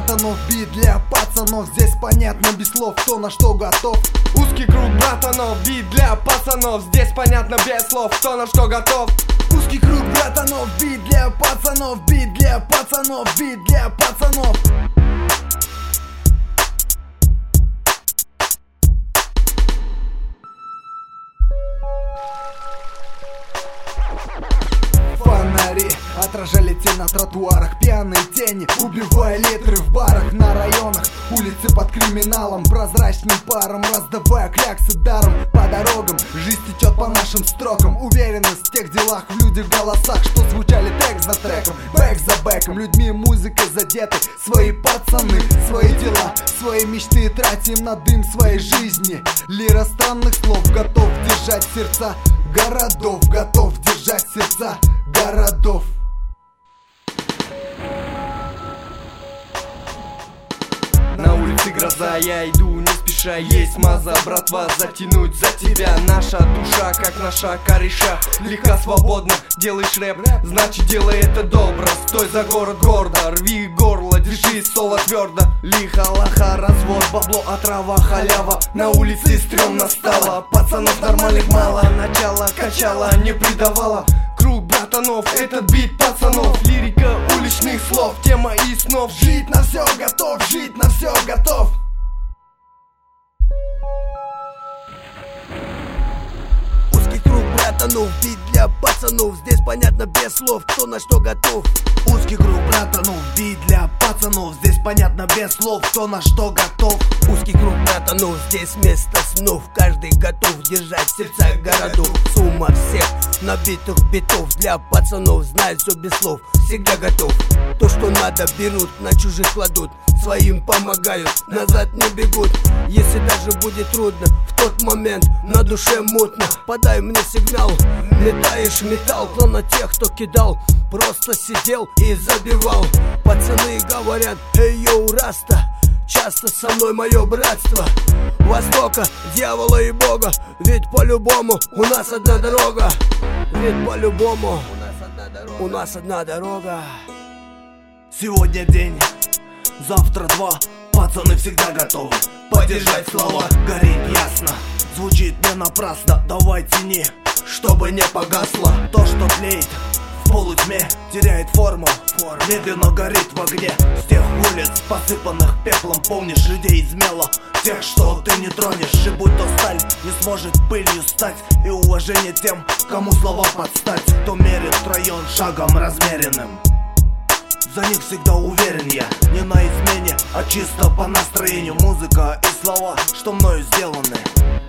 братанов, бит для пацанов. Здесь понятно без слов, кто на что готов. Узкий круг братанов, бит для пацанов. Здесь понятно без слов, кто на что готов. Узкий круг братанов, бит для пацанов, бит для пацанов, бит для пацанов. Фонари отражали тень на тротуарах, пьяные тени, убивая литры в барах. На районах улицы под криминалом, прозрачным паром, раздавая кляксы даром. По дорогам жизнь течет по нашим строкам. Уверенность в тех делах, в людях, голосах, что звучали трек за треком, бэк за бэком. Людьми, музыкой задеты свои пацаны, свои дела, свои мечты тратим на дым своей жизни. Лира странных слов, готов держать сердца городов, готов держать сердца городов. На улице гроза, я иду не спеша. Есть маза, братва, затянуть за тебя. Наша душа, как наша кореша, легка, свободно, делаешь рэп, значит делай это добро. Стой за город гордо, рви горло, держи соло твердо. Лихо, лоха, развод, бабло, отрава, халява. На улице стрёмно стало, пацанов нормальных мало. Начало качало, не предавало. Круг братанов, этот бит пацанов. Лирика уличных слов, тема и снов. Жить на все готов, жить на все готов. Узкий круг братанов, бит для пацанов. Здесь понятно без слов, кто на что готов. Узкий круг братанов, бит для пацанов. Здесь понятно без слов, кто на что готов. Узкий круг братанов, здесь место снов. Каждый готов держать сердца городов. Сумма всех набитых битов для пацанов, знает все без слов, всегда готов. То, что надо, берут, на чужих кладут, своим помогают, назад не бегут. Если даже будет трудно, в тот момент на душе мутно, подай мне сигнал. Летаешь металл, клон на тех, кто кидал, просто сидел и забивал. Пацаны говорят: эй, йоу, Раста, часто со мной мое братство. Востока, дьявола и Бога, ведь по-любому у нас одна дорога. Ведь по-любому у нас одна дорога. Сегодня день, завтра два, пацаны всегда готовы поддержать слова. Горит ясно, звучит не напрасно. Давай тяни, чтобы не погасло. То, что тлеет в полутьме, теряет форму, медленно горит в огне. С тех улиц, посыпанных пеплом, помнишь людей из мела, тех, что ты не тронешь. И будь то сталь не сможет пылью стать, и уважение тем, кому слова подстать. Кто мерит район шагом размеренным, за них всегда уверен я. Не на измене, а чисто по настроению. Музыка и слова, что мною сделаны,